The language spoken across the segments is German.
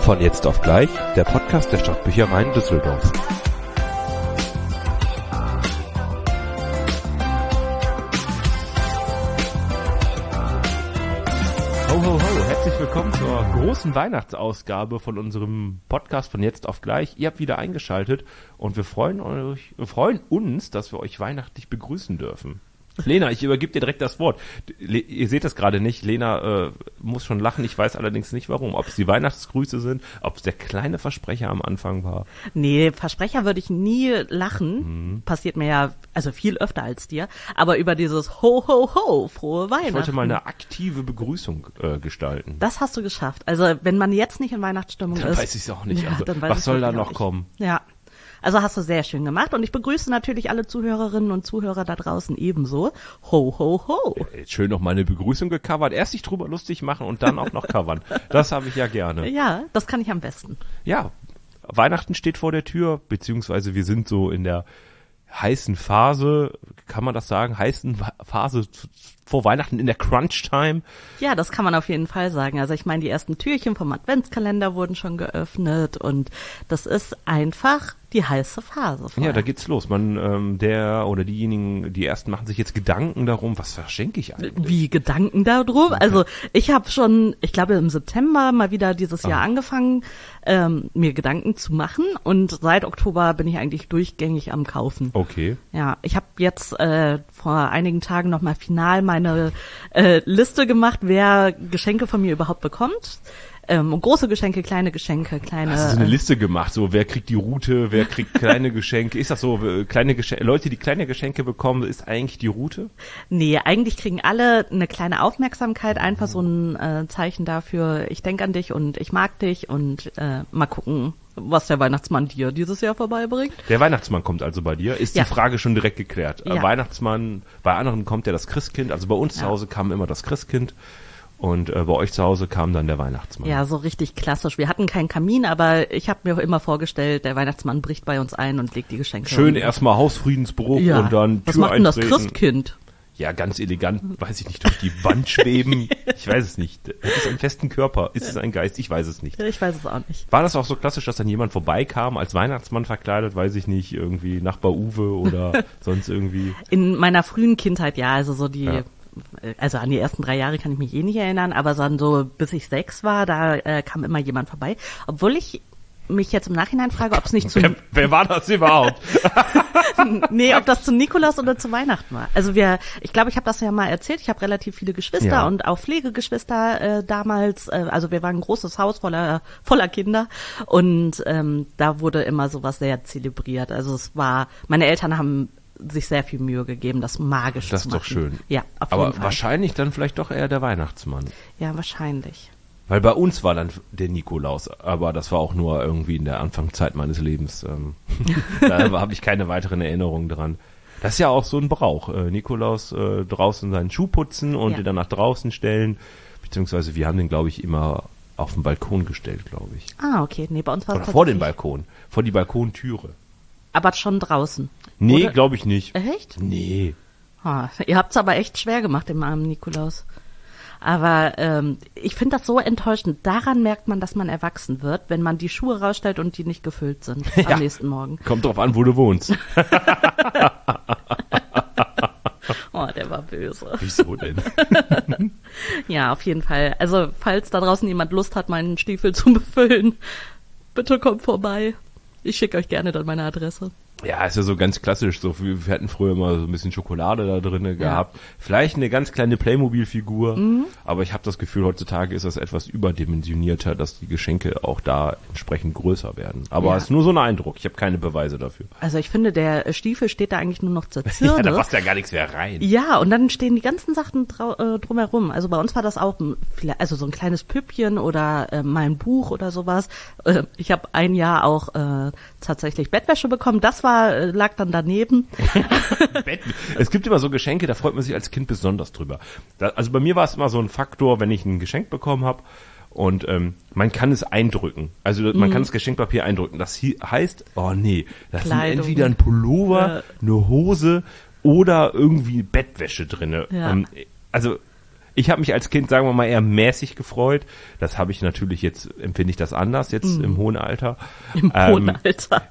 Von jetzt auf gleich, der Podcast der Stadtbüchereien Düsseldorf. Ho, ho, ho, herzlich willkommen zur großen Weihnachtsausgabe von unserem Podcast von jetzt auf gleich. Ihr habt wieder eingeschaltet und wir freuen uns, dass wir euch weihnachtlich begrüßen dürfen. Lena, ich übergebe dir direkt das Wort. Ihr seht das gerade nicht. Lena muss schon lachen. Ich weiß allerdings nicht, warum. Ob es die Weihnachtsgrüße sind, ob es der kleine Versprecher am Anfang war. Nee, Versprecher würde ich nie lachen. Passiert mir ja also viel öfter als dir. Aber über dieses Ho, ho, ho, frohe Weihnachten. Ich wollte mal eine aktive Begrüßung gestalten. Das hast du geschafft. Also wenn man jetzt nicht in Weihnachtsstimmung dann ist. Weiß ich es auch nicht. Ja, Also, dann weiß was soll da noch nicht. kommen? Ja. Also hast du sehr schön gemacht und ich begrüße natürlich alle Zuhörerinnen und Zuhörer da draußen ebenso. Ho, ho, ho. Jetzt schön noch meine Begrüßung gecovert. Erst sich drüber lustig machen und dann auch noch covern. Das habe ich ja gerne. Ja, das kann ich am besten. Ja, Weihnachten steht vor der Tür, beziehungsweise wir sind so in der heißen Phase, kann man das sagen, heißen Phase vor Weihnachten, in der Crunch-Time. Ja, das kann man auf jeden Fall sagen. Also ich meine, die ersten Türchen vom Adventskalender wurden schon geöffnet und das ist einfach die heiße Phase. Vorher. Ja, da geht's los. Man, der oder diejenigen, die ersten machen sich jetzt Gedanken darum, was verschenke ich eigentlich? Wie Gedanken darum? Okay. Also ich habe schon, ich glaube im September mal wieder dieses Jahr angefangen, mir Gedanken zu machen und seit Oktober bin ich eigentlich durchgängig am Kaufen. Okay. Ja, ich habe jetzt vor einigen Tagen nochmal final meine Liste gemacht, wer Geschenke von mir überhaupt bekommt. Große Geschenke, kleine Geschenke, kleine. Hast du so eine Liste gemacht, so wer kriegt die Route, wer kriegt kleine Geschenke? Ist das so, kleine Geschenke, Leute, die kleine Geschenke bekommen, ist eigentlich die Route? Nee, eigentlich kriegen alle eine kleine Aufmerksamkeit, einfach so ein Zeichen dafür, ich denke an dich und ich mag dich und mal gucken, was der Weihnachtsmann dir dieses Jahr vorbeibringt. Der Weihnachtsmann kommt also bei dir, ist die Frage schon direkt geklärt. Ja. Weihnachtsmann, bei anderen kommt ja das Christkind, also bei uns zu Hause kam immer das Christkind. Und bei euch zu Hause kam dann der Weihnachtsmann. Ja, so richtig klassisch. Wir hatten keinen Kamin, aber ich habe mir immer vorgestellt, der Weihnachtsmann bricht bei uns ein und legt die Geschenke. Schön erstmal Hausfriedensbruch und dann was Tür macht denn das eintreten. Christkind? Ja, ganz elegant, weiß ich nicht, durch die Wand schweben. Ich weiß es nicht. Hat es einen festen Körper? Ist es ein Geist? Ich weiß es nicht. Ich weiß es auch nicht. War das auch so klassisch, dass dann jemand vorbeikam, als Weihnachtsmann verkleidet, weiß ich nicht, irgendwie Nachbar Uwe oder sonst irgendwie? In meiner frühen Kindheit, ja, also so die... Ja. Also an die ersten 3 Jahre kann ich mich nicht erinnern, aber dann so bis ich 6 war, da kam immer jemand vorbei. Obwohl ich mich jetzt im Nachhinein frage, ob es nicht zu... Wer war das überhaupt? Nee, ob das zu Nikolaus oder zu Weihnachten war. Also ich glaube, ich habe das ja mal erzählt, ich habe relativ viele Geschwister und auch Pflegegeschwister damals. Also wir waren ein großes Haus voller Kinder und da wurde immer sowas sehr zelebriert. Also meine Eltern haben sich sehr viel Mühe gegeben, das magisch zu machen. Das ist doch schön. Ja, auf jeden Fall. Aber wahrscheinlich dann vielleicht doch eher der Weihnachtsmann. Ja, wahrscheinlich. Weil bei uns war dann der Nikolaus, aber das war auch nur irgendwie in der Anfangszeit meines Lebens. Da habe ich keine weiteren Erinnerungen dran. Das ist ja auch so ein Brauch. Nikolaus draußen seinen Schuh putzen und den dann nach draußen stellen. Beziehungsweise wir haben den, glaube ich, immer auf den Balkon gestellt, glaube ich. Ah, okay. Nee, bei uns war es vor den Balkon. Vor die Balkontüre. Aber schon draußen? Nee, glaube ich nicht. Echt? Nee. Ihr habt's aber echt schwer gemacht, dem armen Nikolaus. Aber ich finde das so enttäuschend. Daran merkt man, dass man erwachsen wird, wenn man die Schuhe rausstellt und die nicht gefüllt sind am nächsten Morgen. Kommt drauf an, wo du wohnst. Oh, der war böse. Wieso denn? Ja, auf jeden Fall. Also, falls da draußen jemand Lust hat, meinen Stiefel zu befüllen, bitte kommt vorbei. Ich schicke euch gerne dann meine Adresse. Ja, ist ja so ganz klassisch. So, wir hatten früher immer so ein bisschen Schokolade da drin gehabt. Vielleicht eine ganz kleine Playmobil-Figur. Aber ich habe das Gefühl, heutzutage ist das etwas überdimensionierter, dass die Geschenke auch da entsprechend größer werden. Aber es ist nur so ein Eindruck. Ich habe keine Beweise dafür. Also ich finde, der Stiefel steht da eigentlich nur noch zur Zirne. Ja, da passt ja gar nichts mehr rein. Ja, und dann stehen die ganzen Sachen drumherum. Also bei uns war das auch also so ein kleines Püppchen oder mal ein Buch oder sowas. Ich habe ein Jahr auch tatsächlich Bettwäsche bekommen. Das lag dann daneben. Es gibt immer so Geschenke, da freut man sich als Kind besonders drüber. Also bei mir war es immer so ein Faktor, wenn ich ein Geschenk bekommen habe und man kann es eindrücken. Also man kann das Geschenkpapier eindrücken. Das heißt, oh nee, das sind entweder ein Pullover, eine Hose oder irgendwie Bettwäsche drinne. Ja. Also Ich habe mich als Kind, sagen wir mal, eher mäßig gefreut. Das habe ich natürlich jetzt, empfinde ich das anders, jetzt im hohen Alter. Im hohen Alter.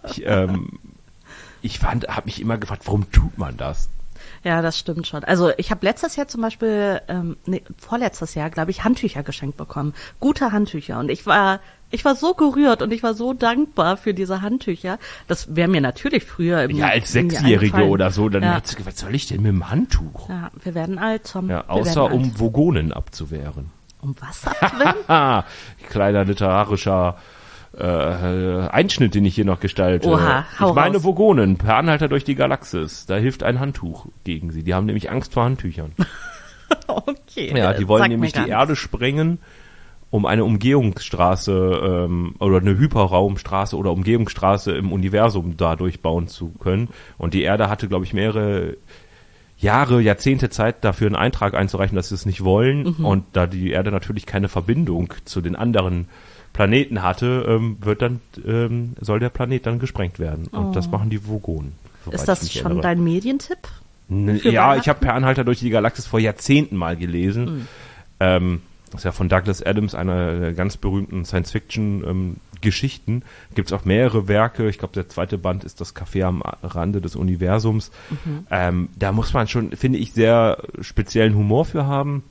Habe mich immer gefragt, warum tut man das? Ja, das stimmt schon. Also ich habe letztes Jahr zum Beispiel, vorletztes Jahr, glaube ich, Handtücher geschenkt bekommen. Gute Handtücher. Und ich war so gerührt und ich war so dankbar für diese Handtücher. Das wäre mir natürlich früher als Sechsjährige oder so, dann hat sie gesagt, was soll ich denn mit dem Handtuch? Ja, wir werden alt, Tom. Ja, außer um Vogonen abzuwehren. Um was abzuwehren? Kleiner literarischer Einschnitt, den ich hier noch gestalte. Oha, ich meine Vogonen, per Anhalter durch die Galaxis. Da hilft ein Handtuch gegen sie. Die haben nämlich Angst vor Handtüchern. Okay. Ja, die wollen nämlich die Erde sprengen, um eine Umgehungsstraße oder eine Hyperraumstraße oder Umgehungsstraße im Universum dadurch bauen zu können. Und die Erde hatte, glaube ich, mehrere Jahrzehnte Zeit, dafür einen Eintrag einzureichen, dass sie es nicht wollen. Und da die Erde natürlich keine Verbindung zu den anderen Planeten hatte, soll der Planet dann gesprengt werden. Und das machen die Vogonen. Ist das schon dein Medientipp? Ja, ich habe Per Anhalter durch die Galaxis vor Jahrzehnten mal gelesen. Das ist ja von Douglas Adams, einer der ganz berühmten Science-Fiction-Geschichten. Gibt es auch mehrere Werke. Ich glaube, der zweite Band ist das Café am Rande des Universums. Da muss man schon, finde ich, sehr speziellen Humor für haben.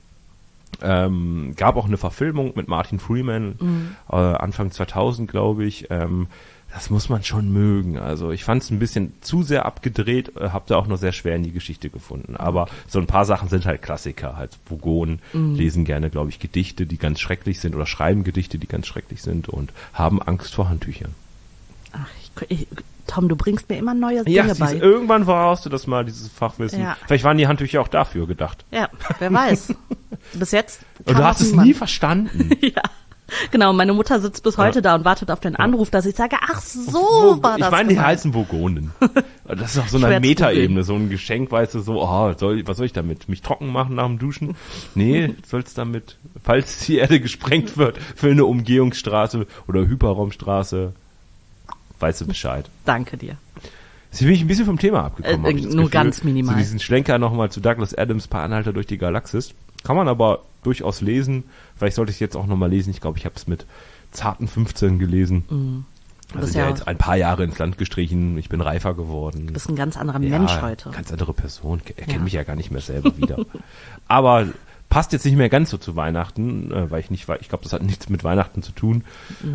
Gab auch eine Verfilmung mit Martin Freeman, Anfang 2000, glaube ich. Das muss man schon mögen. Also ich fand es ein bisschen zu sehr abgedreht, habe da auch nur sehr schwer in die Geschichte gefunden. Aber so ein paar Sachen sind halt Klassiker. Halt Vogonen lesen gerne, glaube ich, Gedichte, die ganz schrecklich sind oder schreiben Gedichte, die ganz schrecklich sind und haben Angst vor Handtüchern. Ach, Tom, du bringst mir immer neue Dinge bei. Irgendwann brauchst du das mal, dieses Fachwissen. Ja. Vielleicht waren die Handtücher auch dafür gedacht. Ja, wer weiß. Bis jetzt. Und du hast es nie verstanden. Ja. Genau, meine Mutter sitzt bis heute da und wartet auf den Anruf, dass ich sage, ach so war das. Ich meine, die heißen Vogonen. Das ist auf so einer Metaebene, so ein Geschenk, weißt du, so, was soll ich damit? Mich trocken machen nach dem Duschen? Nee, soll's damit, falls die Erde gesprengt wird, für eine Umgehungsstraße oder Hyperraumstraße, weißt du Bescheid. Danke dir. Sie bin ich ein bisschen vom Thema abgekommen. Nur Gefühl, ganz minimal. So diesen Schlenker nochmal zu Douglas Adams, Per Anhalter durch die Galaxis. Kann man aber durchaus lesen. Vielleicht sollte ich es jetzt auch nochmal lesen. Ich glaube, ich habe es mit zarten 15 gelesen. Also ja jetzt ein paar Jahre ins Land gestrichen. Ich bin reifer geworden. Du bist ein ganz anderer Mensch heute. Ganz andere Person. Er kennt mich ja gar nicht mehr selber wieder. Aber passt jetzt nicht mehr ganz so zu Weihnachten, weil ich glaube, das hat nichts mit Weihnachten zu tun.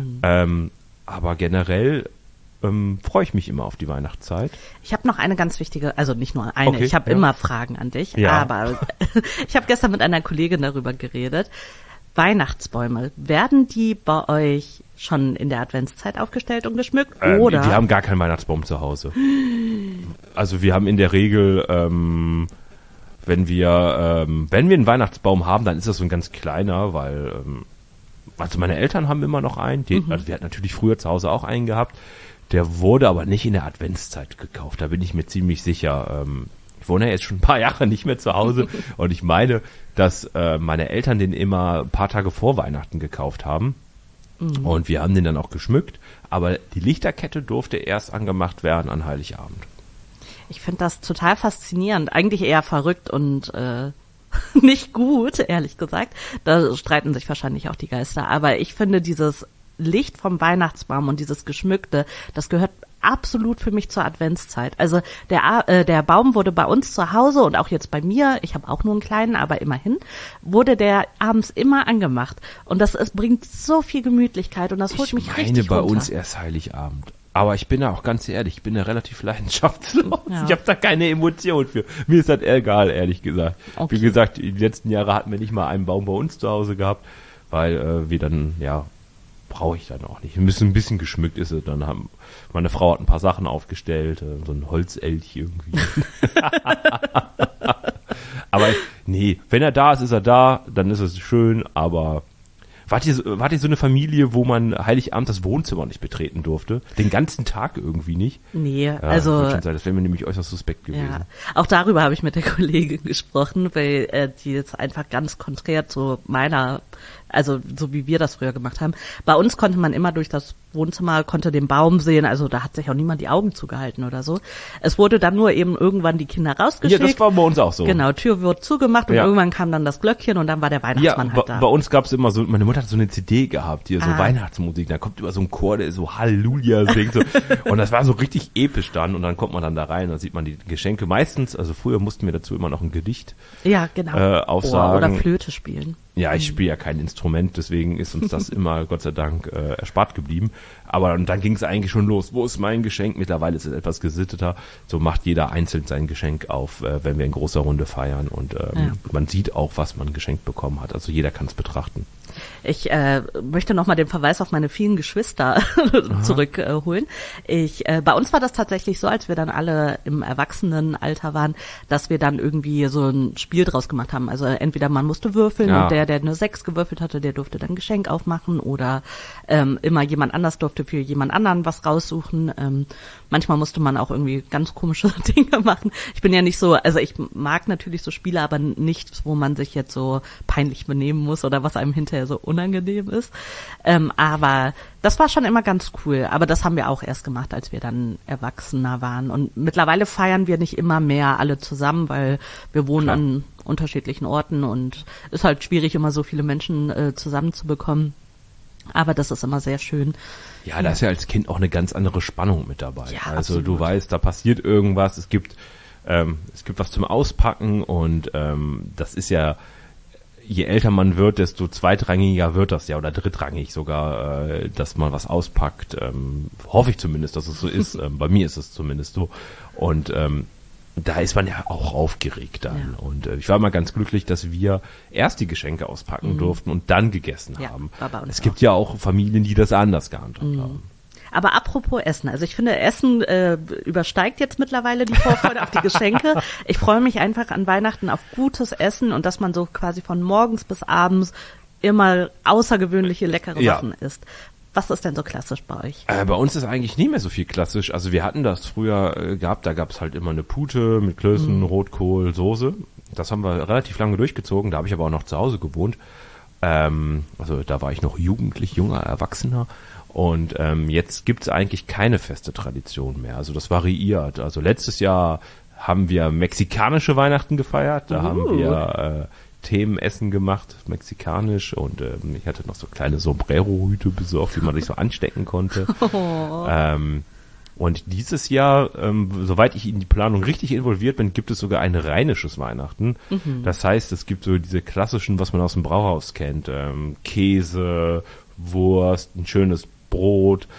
Aber generell freue ich mich immer auf die Weihnachtszeit. Ich habe noch eine ganz wichtige, also nicht nur eine, ich habe immer Fragen an dich, aber ich habe gestern mit einer Kollegin darüber geredet. Weihnachtsbäume, werden die bei euch schon in der Adventszeit aufgestellt und geschmückt? Oder? Wir haben gar keinen Weihnachtsbaum zu Hause. Also wir haben in der Regel, wenn wir einen Weihnachtsbaum haben, dann ist das so ein ganz kleiner, weil also meine Eltern haben immer noch einen. Also wir hatten natürlich früher zu Hause auch einen gehabt. Der wurde aber nicht in der Adventszeit gekauft, da bin ich mir ziemlich sicher. Ich wohne ja jetzt schon ein paar Jahre nicht mehr zu Hause und ich meine, dass meine Eltern den immer ein paar Tage vor Weihnachten gekauft haben und wir haben den dann auch geschmückt, aber die Lichterkette durfte erst angemacht werden an Heiligabend. Ich finde das total faszinierend, eigentlich eher verrückt und nicht gut, ehrlich gesagt. Da streiten sich wahrscheinlich auch die Geister, aber ich finde dieses Licht vom Weihnachtsbaum und dieses Geschmückte, das gehört absolut für mich zur Adventszeit. Also der Baum wurde bei uns zu Hause und auch jetzt bei mir, ich habe auch nur einen kleinen, aber immerhin, wurde der abends immer angemacht. Und es bringt so viel Gemütlichkeit und das holt mich richtig runter. Ich meine bei uns erst Heiligabend. Aber ich bin da auch ganz ehrlich, ich bin da relativ leidenschaftslos. Ja. Ich habe da keine Emotion für. Mir ist das egal, ehrlich gesagt. Okay. Wie gesagt, die letzten Jahre hatten wir nicht mal einen Baum bei uns zu Hause gehabt, weil wir dann, brauche ich dann auch nicht. Ein bisschen geschmückt ist es. Dann meine Frau hat ein paar Sachen aufgestellt, so ein Holzelch irgendwie. Aber nee, wenn er da ist er da, dann ist es schön, aber wart ihr so eine Familie, wo man Heiligabend das Wohnzimmer nicht betreten durfte? Den ganzen Tag irgendwie nicht? Nee, also... Das wäre mir nämlich äußerst suspekt gewesen. Ja, auch darüber habe ich mit der Kollegin gesprochen, weil die jetzt einfach ganz konträr zu meiner Also so wie wir das früher gemacht haben. Bei uns konnte man immer durch das Wohnzimmer, konnte den Baum sehen, also da hat sich auch niemand die Augen zugehalten oder so. Es wurde dann nur eben irgendwann die Kinder rausgeschickt. Ja, das war bei uns auch so. Genau, Tür wird zugemacht und irgendwann kam dann das Glöckchen und dann war der Weihnachtsmann halt da. Bei uns gab es immer so, meine Mutter hat so eine CD gehabt, hier so Weihnachtsmusik, da kommt über so ein Chor, der so Halleluja singt so. Und das war so richtig episch dann und dann kommt man dann da rein, dann sieht man die Geschenke. Meistens, also früher mussten wir dazu immer noch ein Gedicht aufsagen. Oder Flöte spielen. Ja, ich spiele ja kein Instrument, deswegen ist uns das immer, Gott sei Dank, erspart geblieben. Aber dann ging es eigentlich schon los. Wo ist mein Geschenk? Mittlerweile ist es etwas gesitteter. So macht jeder einzeln sein Geschenk auf, wenn wir in großer Runde feiern. Und man sieht auch, was man geschenkt bekommen hat. Also jeder kann es betrachten. Ich möchte nochmal den Verweis auf meine vielen Geschwister zurückholen. Bei uns war das tatsächlich so, als wir dann alle im Erwachsenenalter waren, dass wir dann irgendwie so ein Spiel draus gemacht haben. Also entweder man musste würfeln und der eine 6 gewürfelt hatte, der durfte dann ein Geschenk aufmachen oder immer jemand anders durfte für jemand anderen was raussuchen. Manchmal musste man auch irgendwie ganz komische Dinge machen. Ich bin ja nicht so, also ich mag natürlich so Spiele, aber nichts, wo man sich jetzt so peinlich benehmen muss oder was einem hinterher so unangenehm ist. Aber das war schon immer ganz cool. Aber das haben wir auch erst gemacht, als wir dann erwachsener waren. Und mittlerweile feiern wir nicht immer mehr alle zusammen, weil wir wohnen an unterschiedlichen Orten und ist halt schwierig, immer so viele Menschen zusammenzubekommen. Aber das ist immer sehr schön. Ja, da ist ja als Kind auch eine ganz andere Spannung mit dabei. Ja, also absolut. du weißt, da passiert irgendwas, es gibt was zum Auspacken und das ist ja, je älter man wird, desto zweitrangiger wird das ja oder drittrangig sogar, dass man was auspackt. Hoffe ich zumindest, dass es so ist. Bei mir ist es zumindest so. Und da ist man ja auch aufgeregt dann. Ja. Und ich war mal ganz glücklich, dass wir erst die Geschenke auspacken durften und dann gegessen haben. War bei uns es gibt ja auch Familien, die das anders gehandhabt haben. Aber apropos Essen, also ich finde, Essen übersteigt jetzt mittlerweile die Vorfreude auf die Geschenke. Ich freue mich einfach an Weihnachten auf gutes Essen und dass man so quasi von morgens bis abends immer außergewöhnliche, leckere Sachen isst. Was ist denn so klassisch bei euch? Bei uns ist eigentlich nie mehr so viel klassisch. Also wir hatten das früher gehabt, da gab es halt immer eine Pute mit Klößen, Rotkohl, Soße. Das haben wir relativ lange durchgezogen, da habe ich aber auch noch zu Hause gewohnt. Also da war ich noch jugendlich, junger Erwachsener. Und jetzt gibt's eigentlich keine feste Tradition mehr. Also das variiert. Also letztes Jahr haben wir mexikanische Weihnachten gefeiert. Da haben wir Themenessen gemacht, mexikanisch. Und ich hatte noch so kleine Sombrero-Hüte besorgt, die man sich so anstecken konnte. Und dieses Jahr, soweit ich in die Planung richtig involviert bin, gibt es sogar ein rheinisches Weihnachten. Das heißt, es gibt so diese klassischen, was man aus dem Brauhaus kennt. Käse, Wurst, ein schönes Brot,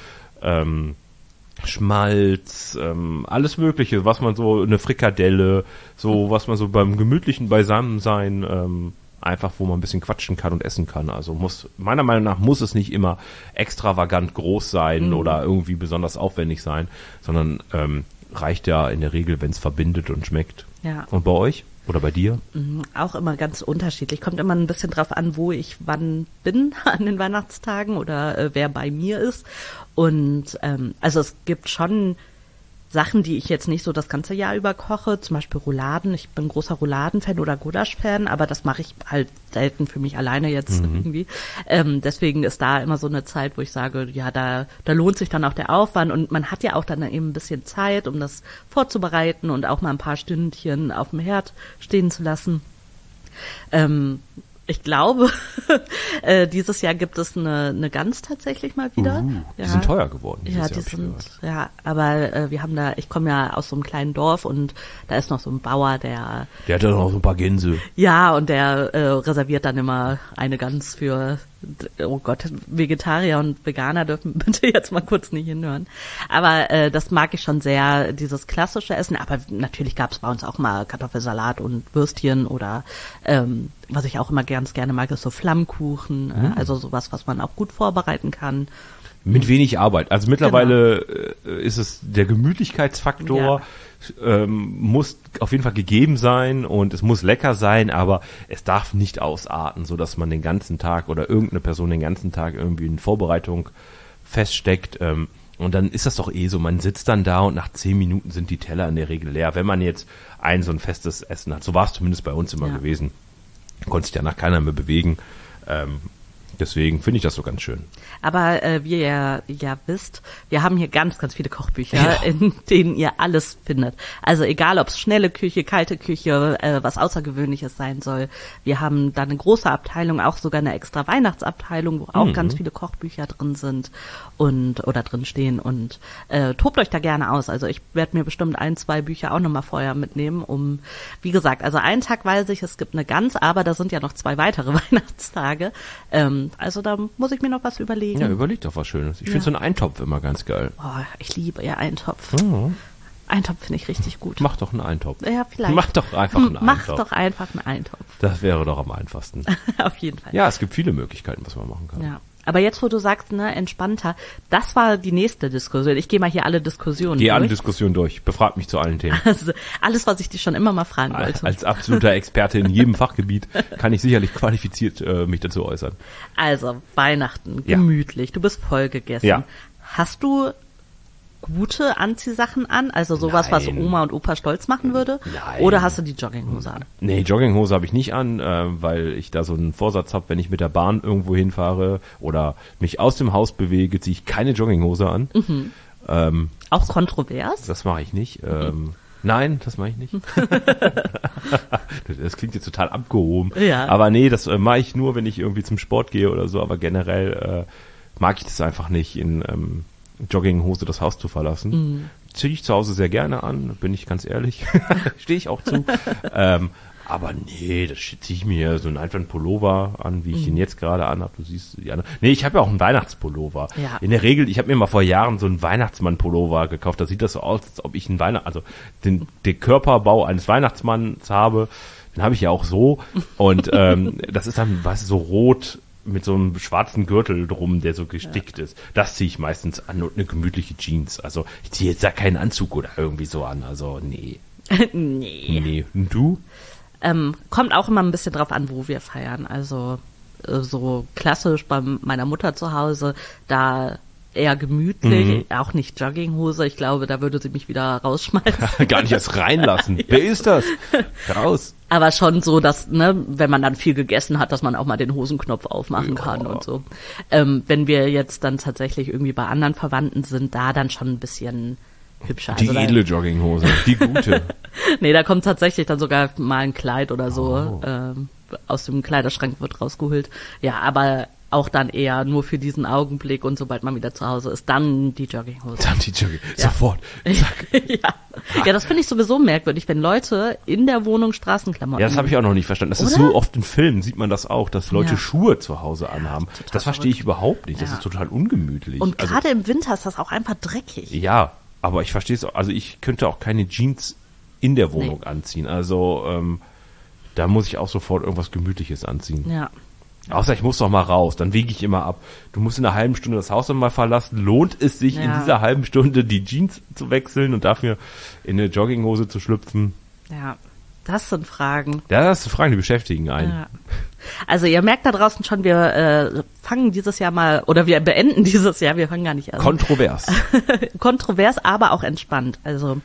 Schmalz, alles Mögliche, was man so, eine Frikadelle, so was man so beim gemütlichen Beisammensein einfach, wo man ein bisschen quatschen kann und essen kann. Also meiner Meinung nach muss es nicht immer extravagant groß sein oder irgendwie besonders aufwendig sein, sondern reicht ja in der Regel, wenn es verbindet und schmeckt. Ja. Und bei euch? Oder bei dir? Auch immer ganz unterschiedlich. Kommt immer ein bisschen drauf an, wo ich wann bin an den Weihnachtstagen oder wer bei mir ist. Und also es gibt schon Sachen, die ich jetzt nicht so das ganze Jahr über koche, zum Beispiel Rouladen. Ich bin großer Rouladen-Fan oder Gulasch-Fan, aber das mache ich halt selten für mich alleine jetzt irgendwie. Deswegen ist da immer so eine Zeit, wo ich sage, ja, da lohnt sich dann auch der Aufwand und man hat ja auch dann eben ein bisschen Zeit, um das vorzubereiten und auch mal ein paar Stündchen auf dem Herd stehen zu lassen. Ich glaube, dieses Jahr gibt es eine Gans tatsächlich mal wieder. Die sind teuer geworden. Ja, aber wir haben ich komme ja aus so einem kleinen Dorf und da ist noch so ein Bauer, der hat ja noch so ein paar Gänse. Ja, und der reserviert dann immer eine Gans für, oh Gott, Vegetarier und Veganer dürfen bitte jetzt mal kurz nicht hinhören. Aber das mag ich schon sehr, dieses klassische Essen. Aber natürlich gab es bei uns auch mal Kartoffelsalat und Würstchen oder was ich auch immer ganz gerne mag, ist so Flammkuchen. Also sowas, was man auch gut vorbereiten kann. Mit wenig Arbeit. Also mittlerweile ist es der Gemütlichkeitsfaktor, muss auf jeden Fall gegeben sein und es muss lecker sein, aber es darf nicht ausarten, so dass man den ganzen Tag oder irgendeine Person den ganzen Tag irgendwie in Vorbereitung feststeckt. Und dann ist das doch so, man sitzt dann da und nach 10 Minuten sind die Teller in der Regel leer, wenn man jetzt so ein festes Essen hat. So war es zumindest bei uns immer gewesen. Konnte sich danach keiner mehr bewegen. Deswegen finde ich das so ganz schön. Aber wie ihr ja wisst, wir haben hier ganz, ganz viele Kochbücher, in denen ihr alles findet. Also egal, ob es schnelle Küche, kalte Küche, was Außergewöhnliches sein soll. Wir haben da eine große Abteilung, auch sogar eine extra Weihnachtsabteilung, wo auch ganz viele Kochbücher drin sind oder drin stehen. Und tobt euch da gerne aus. Also ich werde mir bestimmt 1, 2 Bücher auch nochmal vorher mitnehmen, wie gesagt, also einen Tag weiß ich, es gibt eine Gans, aber da sind ja noch 2 weitere Weihnachtstage. Also da muss ich mir noch was überlegen. Ja, überleg doch was Schönes. Ich finde so einen Eintopf immer ganz geil. Oh, ich liebe ja Eintopf. Eintopf finde ich richtig gut. Mach doch einen Eintopf. Ja, vielleicht. Mach doch einfach einen Mach Eintopf. doch einfach einen Eintopf. Das wäre doch am einfachsten. Auf jeden Fall. Ja, es gibt viele Möglichkeiten, was man machen kann. Ja. Aber jetzt, wo du sagst, ne, entspannter, das war die nächste Diskussion. Ich gehe mal hier alle Diskussionen durch. Geh alle Diskussionen durch. Befrag mich zu allen Themen. Also, alles, was ich dich schon immer mal fragen wollte. Als absoluter Experte in jedem Fachgebiet kann ich sicherlich qualifiziert mich dazu äußern. Also, Weihnachten, gemütlich, du bist voll gegessen. Ja. Hast du gute Anziehsachen an? Also sowas, was Nein. Oma und Opa stolz machen würde? Nein. Oder hast du die Jogginghose an? Nee, Jogginghose habe ich nicht an, weil ich da so einen Vorsatz habe, wenn ich mit der Bahn irgendwo hinfahre oder mich aus dem Haus bewege, ziehe ich keine Jogginghose an. Auch kontrovers? Das mache ich nicht. Nein, das mache ich nicht. Das klingt jetzt total abgehoben. Ja. Aber nee, das mache ich nur, wenn ich irgendwie zum Sport gehe oder so. Aber generell mag ich das einfach nicht, in Jogginghose das Haus zu verlassen. Ziehe ich zu Hause sehr gerne an, bin ich ganz ehrlich. Stehe ich auch zu. Aber nee, das ziehe ich mir so einfach einen Pullover an, wie ich den jetzt gerade anhabe. Du siehst die anderen. Nee, ich habe ja auch einen Weihnachtspullover. Ja. In der Regel, ich habe mir mal vor Jahren so einen Weihnachtsmann-Pullover gekauft. Da sieht das so aus, als ob ich den Körperbau eines Weihnachtsmanns habe. Den habe ich ja auch so. Und das ist dann, weißt du, so rot mit so einem schwarzen Gürtel drum, der so gestickt ist. Das ziehe ich meistens an und eine gemütliche Jeans. Also ich ziehe jetzt da keinen Anzug oder irgendwie so an. Also nee. Nee. Und du? Kommt auch immer ein bisschen drauf an, wo wir feiern. Also so klassisch bei meiner Mutter zu Hause, da eher gemütlich, auch nicht Jogginghose. Ich glaube, da würde sie mich wieder rausschmeißen. Gar nicht erst reinlassen. Wer ist das? Raus. Aber schon so, dass, ne, wenn man dann viel gegessen hat, dass man auch mal den Hosenknopf aufmachen kann und so. Wenn wir jetzt dann tatsächlich irgendwie bei anderen Verwandten sind, da dann schon ein bisschen hübscher. Die also edle Jogginghose, die gute. Nee, da kommt tatsächlich dann sogar mal ein Kleid oder so aus dem Kleiderschrank wird rausgeholt. Ja, aber auch dann eher nur für diesen Augenblick und sobald man wieder zu Hause ist, dann die Jogginghose. Dann die Jogginghose. Sofort. Zack. Ja, das finde ich sowieso merkwürdig, wenn Leute in der Wohnung Straßenklamotten. Ja, das habe ich auch noch nicht verstanden. Das ist Oder? so oft in Filmen, sieht man das auch, dass Leute Schuhe zu Hause anhaben. total Das verstehe ich überhaupt nicht. Das Ja. ist total ungemütlich. Und gerade im Winter ist das auch einfach dreckig. Ja, aber ich verstehe es auch. Also ich könnte auch keine Jeans in der Wohnung anziehen. Also da muss ich auch sofort irgendwas Gemütliches anziehen. Ja. Außer ich muss doch mal raus, dann wiege ich immer ab. Du musst in einer halben Stunde das Haus dann mal verlassen. Lohnt es sich in dieser halben Stunde die Jeans zu wechseln und dafür in eine Jogginghose zu schlüpfen? Ja, das sind Fragen. Ja, das sind Fragen, die beschäftigen einen. Ja. Also ihr merkt da draußen schon, wir fangen dieses Jahr mal, oder wir beenden dieses Jahr, wir fangen gar nicht an. Kontrovers. Kontrovers, aber auch entspannt. Also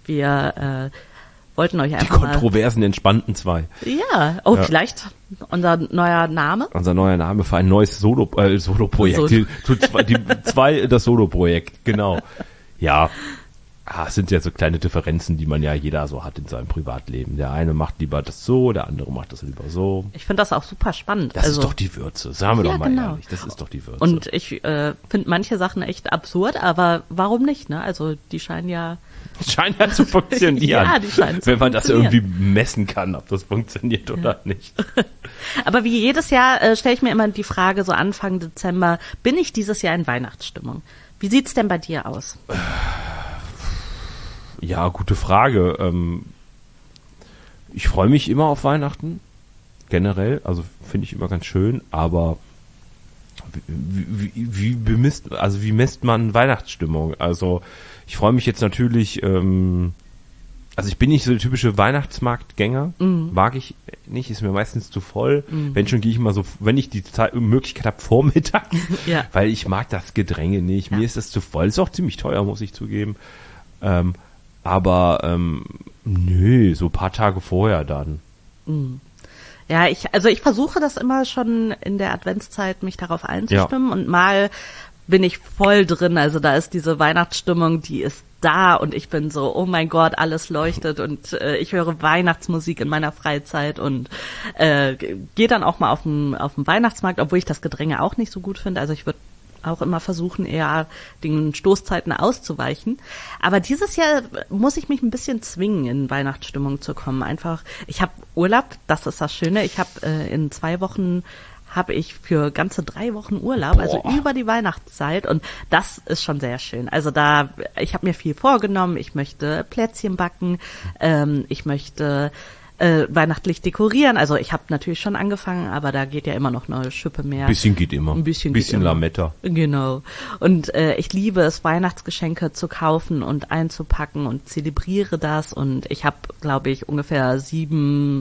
wir wollten euch Die einfach mal... kontroversen, entspannten 2. Ja, vielleicht unser neuer Name. Unser neuer Name für ein neues Solo-Projekt. Die 2, das Solo-Projekt, genau. Ja, es sind ja so kleine Differenzen, die man ja jeder so hat in seinem Privatleben. Der eine macht lieber das so, der andere macht das lieber so. Ich finde das auch super spannend. Das ist doch die Würze, sagen wir Ja, doch mal genau. ehrlich. Das ist doch die Würze. Und ich finde manche Sachen echt absurd, aber warum nicht, ne? Also die scheinen ja... scheint ja zu funktionieren. Ja, die scheinen zu wenn man das funktionieren. irgendwie messen kann, ob das funktioniert oder nicht. Aber wie jedes Jahr stelle ich mir immer die Frage, so Anfang Dezember, bin ich dieses Jahr in Weihnachtsstimmung? Wie sieht's denn bei dir aus? Ja, gute Frage. Ich freue mich immer auf Weihnachten, generell, also finde ich immer ganz schön, aber wie misst man Weihnachtsstimmung? Also ich freue mich jetzt natürlich, also ich bin nicht so der typische Weihnachtsmarktgänger, mag ich nicht, ist mir meistens zu voll. Wenn schon gehe ich immer so, wenn ich die Möglichkeit habe, vormittags, weil ich mag das Gedränge nicht, mir ist das zu voll, ist auch ziemlich teuer, muss ich zugeben. Aber nö, so ein paar Tage vorher dann. Ja, ich versuche das immer schon in der Adventszeit, mich darauf einzustimmen und mal bin ich voll drin. Also da ist diese Weihnachtsstimmung, die ist da und ich bin so, oh mein Gott, alles leuchtet und ich höre Weihnachtsmusik in meiner Freizeit und gehe dann auch mal auf den Weihnachtsmarkt, obwohl ich das Gedränge auch nicht so gut finde. Also ich würde auch immer versuchen, eher den Stoßzeiten auszuweichen. Aber dieses Jahr muss ich mich ein bisschen zwingen, in Weihnachtsstimmung zu kommen. Einfach, ich habe Urlaub, das ist das Schöne. Ich habe in 2 Wochen habe ich für ganze 3 Wochen Urlaub, also über die Weihnachtszeit und das ist schon sehr schön. Also ich habe mir viel vorgenommen, ich möchte Plätzchen backen, ich möchte weihnachtlich dekorieren. Also ich habe natürlich schon angefangen, aber da geht ja immer noch eine Schippe mehr. Ein bisschen geht immer. Ein bisschen Lametta. Genau. Und ich liebe es, Weihnachtsgeschenke zu kaufen und einzupacken und zelebriere das. Und ich habe, glaube ich, ungefähr 7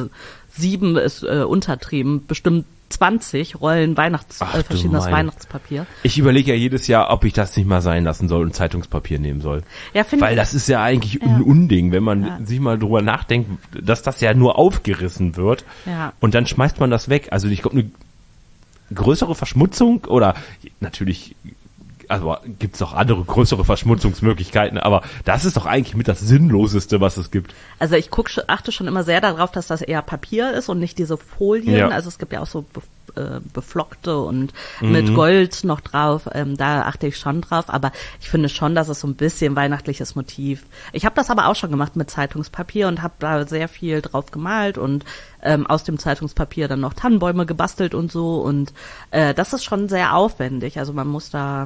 ist untertrieben, bestimmt 20 Rollen verschiedenes Weihnachtspapier. Ich überlege ja jedes Jahr, ob ich das nicht mal sein lassen soll und Zeitungspapier nehmen soll. Ja, weil das ist ja eigentlich ein Unding, wenn man sich mal drüber nachdenkt, dass das ja nur aufgerissen wird und dann schmeißt man das weg. Also ich glaube, eine größere Verschmutzung oder natürlich, also gibt's doch andere größere Verschmutzungsmöglichkeiten, aber das ist doch eigentlich mit das Sinnloseste, was es gibt. Also ich achte schon immer sehr darauf, dass das eher Papier ist und nicht diese Folien. Ja. Also es gibt ja auch so beflockte und mit Gold noch drauf. Da achte ich schon drauf, aber ich finde schon, dass es so ein bisschen weihnachtliches Motiv. Ich habe das aber auch schon gemacht mit Zeitungspapier und habe da sehr viel drauf gemalt und aus dem Zeitungspapier dann noch Tannenbäume gebastelt und so. Und das ist schon sehr aufwendig. Also man muss da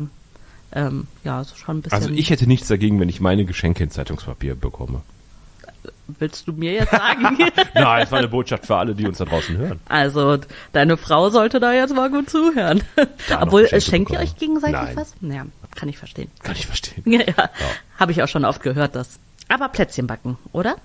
so schon ein bisschen. Also ich hätte nichts dagegen, wenn ich meine Geschenke in Zeitungspapier bekomme. Willst du mir jetzt sagen? Nein, es war eine Botschaft für alle, die uns da draußen hören. Also deine Frau sollte da jetzt mal gut zuhören. Obwohl, schenkt ihr euch gegenseitig was? Ja, kann ich verstehen. Ja. Habe ich auch schon oft gehört, das. Aber Plätzchen backen, oder?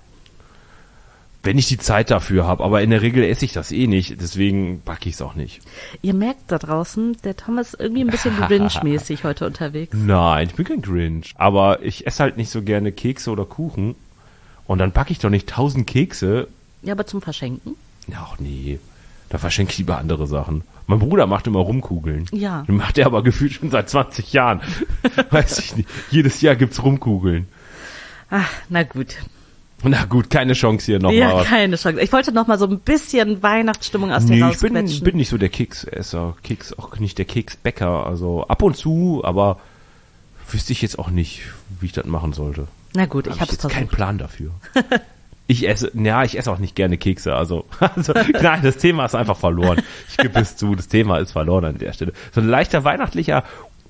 Wenn ich die Zeit dafür habe, aber in der Regel esse ich das eh nicht, deswegen backe ich es auch nicht. Ihr merkt da draußen, der Tom ist irgendwie ein bisschen Grinch-mäßig heute unterwegs. Nein, ich bin kein Grinch, aber ich esse halt nicht so gerne Kekse oder Kuchen und dann backe ich doch nicht 1000 Kekse. Ja, aber zum Verschenken? Ach nee, da verschenke ich lieber andere Sachen. Mein Bruder macht immer Rumkugeln. Ja. Den macht er aber gefühlt schon seit 20 Jahren. Weiß ich nicht, jedes Jahr gibt's Rumkugeln. Ach, na gut. Na gut, keine Chance hier nochmal. Ja, keine Chance. Ich wollte noch mal so ein bisschen Weihnachtsstimmung aus dir rausquetschen. Ich bin nicht so der Keksesser, auch nicht der Keksbäcker. Also ab und zu, aber wüsste ich jetzt auch nicht, wie ich das machen sollte. Na gut, ich habe jetzt keinen Plan dafür. Ich esse auch nicht gerne Kekse. Also nein, das Thema ist einfach verloren. Ich gebe es zu, das Thema ist verloren an der Stelle. So ein leichter weihnachtlicher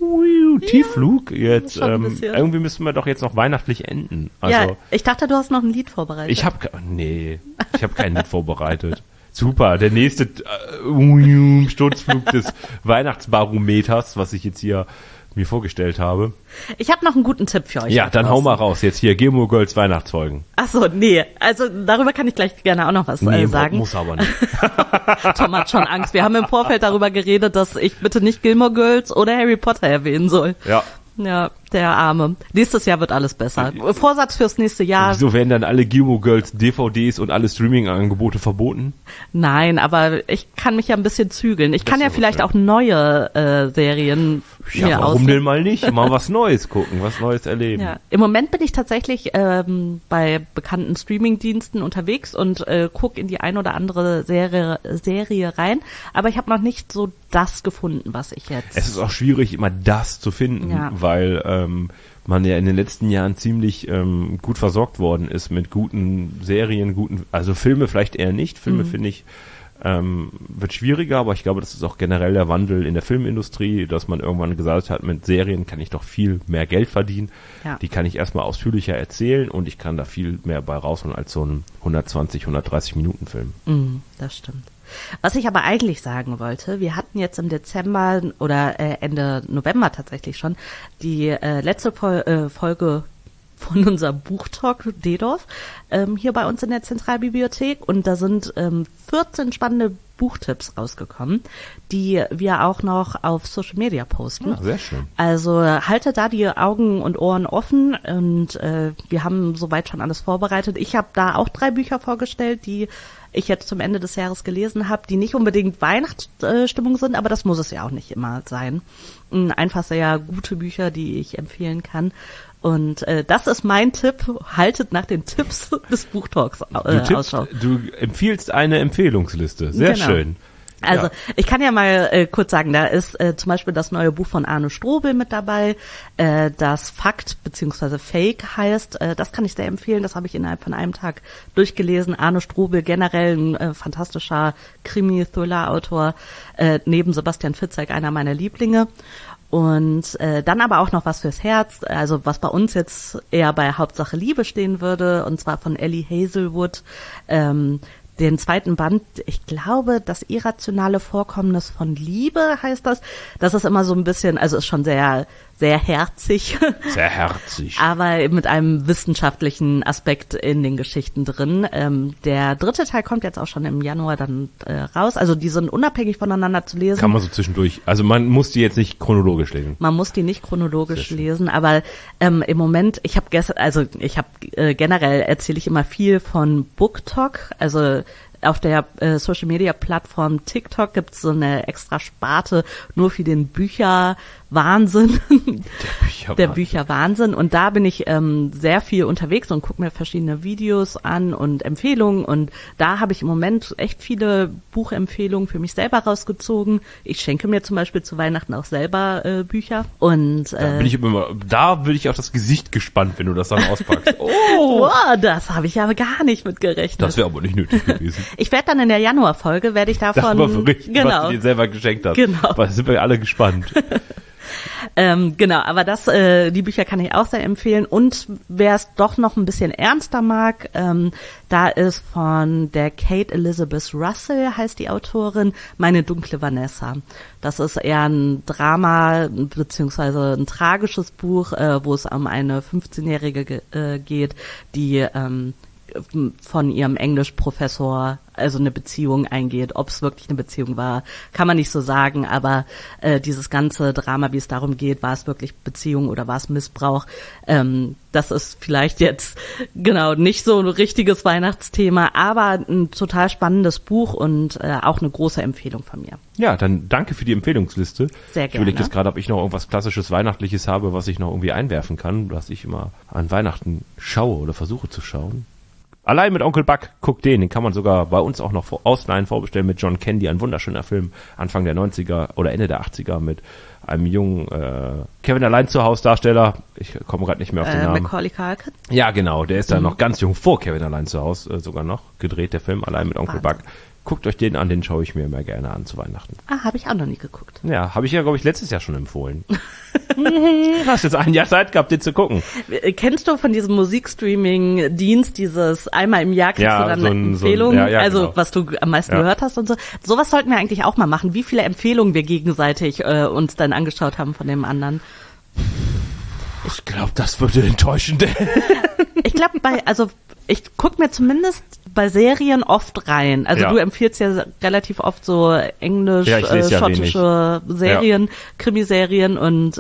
Tiefflug jetzt. Irgendwie müssen wir doch jetzt noch weihnachtlich enden. Also, ja, ich dachte, du hast noch ein Lied vorbereitet. Ich habe kein Lied vorbereitet. Super, der nächste Sturzflug des Weihnachtsbarometers, was ich jetzt hier mir vorgestellt habe. Ich habe noch einen guten Tipp für euch. Ja, dann hau mal raus. Jetzt hier, Gilmore Girls Weihnachtsfolgen. Ach so, nee. Also darüber kann ich gleich gerne auch noch was sagen. Muss aber nicht. Tom hat schon Angst. Wir haben im Vorfeld darüber geredet, dass ich bitte nicht Gilmore Girls oder Harry Potter erwähnen soll. Ja. Ja, der Arme. Nächstes Jahr wird alles besser. Vorsatz fürs nächste Jahr. Wieso werden dann alle Gilmore Girls DVDs und alle Streaming-Angebote verboten? Nein, aber ich kann mich ja ein bisschen zügeln. Ich kann ja vielleicht auch neue Serien mir warum denn mal nicht? Mal was Neues gucken, was Neues erleben. Ja. Im Moment bin ich tatsächlich bei bekannten Streaming-Diensten unterwegs und gucke in die ein oder andere Serie rein. Aber ich habe noch nicht so das gefunden, was ich jetzt... Es ist auch schwierig, immer das zu finden, weil man ja in den letzten Jahren ziemlich gut versorgt worden ist mit guten Serien, also Filme vielleicht eher nicht. Filme finde ich wird schwieriger, aber ich glaube, das ist auch generell der Wandel in der Filmindustrie, dass man irgendwann gesagt hat, mit Serien kann ich doch viel mehr Geld verdienen. Ja. Die kann ich erstmal ausführlicher erzählen und ich kann da viel mehr bei rausholen als so ein 120, 130 Minuten Film. Das stimmt. Was ich aber eigentlich sagen wollte, wir hatten jetzt im Dezember oder Ende November tatsächlich schon die letzte Folge von unserem Buchtalk DDoS hier bei uns in der Zentralbibliothek. Und da sind 14 spannende Buchtipps rausgekommen, die wir auch noch auf Social Media posten. Ja, sehr schön. Also haltet da die Augen und Ohren offen und wir haben soweit schon alles vorbereitet. Ich habe da auch 3 Bücher vorgestellt, die ich jetzt zum Ende des Jahres gelesen habe, die nicht unbedingt Weihnachtsstimmung sind, aber das muss es ja auch nicht immer sein. Einfach sehr gute Bücher, die ich empfehlen kann. Und das ist mein Tipp. Haltet nach den Tipps des Buchtalks Ausschau. Du empfiehlst eine Empfehlungsliste. Sehr schön. Also ich kann ja mal kurz sagen, da ist zum Beispiel das neue Buch von Arno Strobel mit dabei, das Fakt bzw. Fake heißt. Das kann ich sehr empfehlen, das habe ich innerhalb von einem Tag durchgelesen. Arno Strobel, generell ein fantastischer Krimi-Thriller-Autor, neben Sebastian Fitzek einer meiner Lieblinge. Und dann aber auch noch was fürs Herz, also was bei uns jetzt eher bei Hauptsache Liebe stehen würde, und zwar von Ellie Hazelwood, den 2. Band, ich glaube, das irrationale Vorkommnis von Liebe heißt das. Das ist immer so ein bisschen, also ist schon sehr, sehr herzig. Sehr herzig. Aber mit einem wissenschaftlichen Aspekt in den Geschichten drin. Der 3. Teil kommt jetzt auch schon im Januar dann raus. Also die sind unabhängig voneinander zu lesen. Kann man so zwischendurch, also man muss die jetzt nicht chronologisch lesen. Man muss die nicht chronologisch lesen, aber im Moment, generell erzähle ich immer viel von BookTok, also auf der Social-Media-Plattform TikTok gibt's so eine extra Sparte nur für den Bücherwahnsinn. Der Bücherwahnsinn. Und da bin ich sehr viel unterwegs und gucke mir verschiedene Videos an und Empfehlungen. Und da habe ich im Moment echt viele Buchempfehlungen für mich selber rausgezogen. Ich schenke mir zum Beispiel zu Weihnachten auch selber Bücher. Und da bin ich auf das Gesicht gespannt, wenn du das dann auspackst. Oh, das habe ich aber gar nicht mit gerechnet. Das wäre aber nicht nötig gewesen. Ich werde dann in der Januarfolge, werde ich davon berichten, was du dir selber geschenkt hast. Genau. Weil da sind wir alle gespannt. Genau, aber die Bücher kann ich auch sehr empfehlen. Und wer es doch noch ein bisschen ernster mag, da ist von der Kate Elizabeth Russell, heißt die Autorin, Meine dunkle Vanessa. Das ist eher ein Drama beziehungsweise ein tragisches Buch, wo es um eine 15-Jährige geht, die von ihrem Englischprofessor also eine Beziehung eingeht. Ob es wirklich eine Beziehung war, kann man nicht so sagen, aber dieses ganze Drama, wie es darum geht, war es wirklich Beziehung oder war es Missbrauch, das ist vielleicht jetzt genau nicht so ein richtiges Weihnachtsthema, aber ein total spannendes Buch und auch eine große Empfehlung von mir. Ja, dann danke für die Empfehlungsliste. Sehr gerne. Ich überlege jetzt gerade, ob ich noch irgendwas Klassisches Weihnachtliches habe, was ich noch irgendwie einwerfen kann, was ich immer an Weihnachten schaue oder versuche zu schauen. Allein mit Onkel Buck, guckt den kann man sogar bei uns auch noch ausleihen, vorbestellen mit John Candy, ein wunderschöner Film, Anfang der 90er oder Ende der 80er mit einem jungen Kevin allein zu Haus Darsteller, ich komme gerade nicht mehr auf den Namen. Macaulay Culkin? Ja, genau, der ist da noch ganz jung, vor Kevin allein zu Haus sogar noch gedreht, der Film, allein mit Onkel Buck. Guckt euch den an, den schaue ich mir immer gerne an zu Weihnachten. Habe ich auch noch nie geguckt. Ja, habe ich ja, glaube ich, letztes Jahr schon empfohlen. Hast jetzt ein Jahr Zeit gehabt, den zu gucken. Kennst du von diesem Musikstreaming-Dienst dieses einmal im Jahr kriegst du dann eine Empfehlung, genau. Was du am meisten gehört hast und so. Sowas sollten wir eigentlich auch mal machen. Wie viele Empfehlungen wir gegenseitig uns dann angeschaut haben von dem anderen. Ich glaube, das würde enttäuschend. Ich glaube, ich guck mir zumindest bei Serien oft rein. Also du empfiehlst ja relativ oft so englisch-schottische Serien, Krimiserien und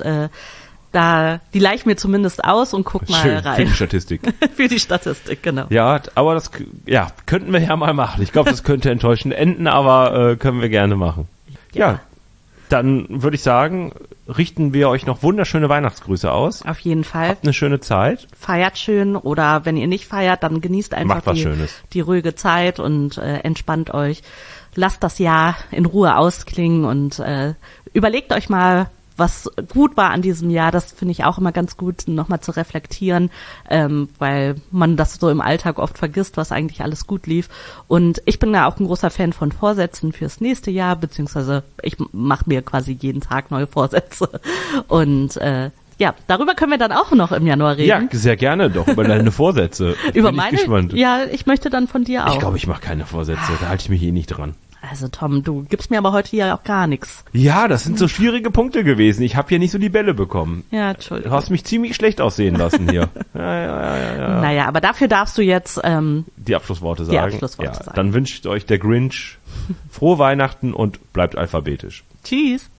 die leih ich mir zumindest aus und guck mal rein. Für die Statistik. Für die Statistik, genau. Ja, aber das könnten wir ja mal machen. Ich glaube, das könnte enttäuschend enden, aber können wir gerne machen. Ja. Dann würde ich sagen, richten wir euch noch wunderschöne Weihnachtsgrüße aus. Auf jeden Fall. Habt eine schöne Zeit. Feiert schön oder wenn ihr nicht feiert, dann genießt einfach die ruhige Zeit und entspannt euch. Lasst das Jahr in Ruhe ausklingen und überlegt euch mal, was gut war an diesem Jahr. Das finde ich auch immer ganz gut, nochmal zu reflektieren, weil man das so im Alltag oft vergisst, was eigentlich alles gut lief. Und ich bin ja auch ein großer Fan von Vorsätzen fürs nächste Jahr, beziehungsweise ich mache mir quasi jeden Tag neue Vorsätze. Und darüber können wir dann auch noch im Januar reden. Ja, sehr gerne doch, über deine Vorsätze. Über meine? Ja, ich möchte dann von dir auch. Ich glaube, ich mache keine Vorsätze, da halte ich mich nicht dran. Also Tom, du gibst mir aber heute hier auch gar nichts. Ja, das sind so schwierige Punkte gewesen. Ich habe hier nicht so die Bälle bekommen. Ja, Du Entschuldigung. hast mich ziemlich schlecht aussehen lassen hier. Ja. Naja, aber dafür darfst du jetzt Die Abschlussworte sagen. Abschlussworte sagen. Dann wünscht euch der Grinch frohe Weihnachten und bleibt alphabetisch. tschüss.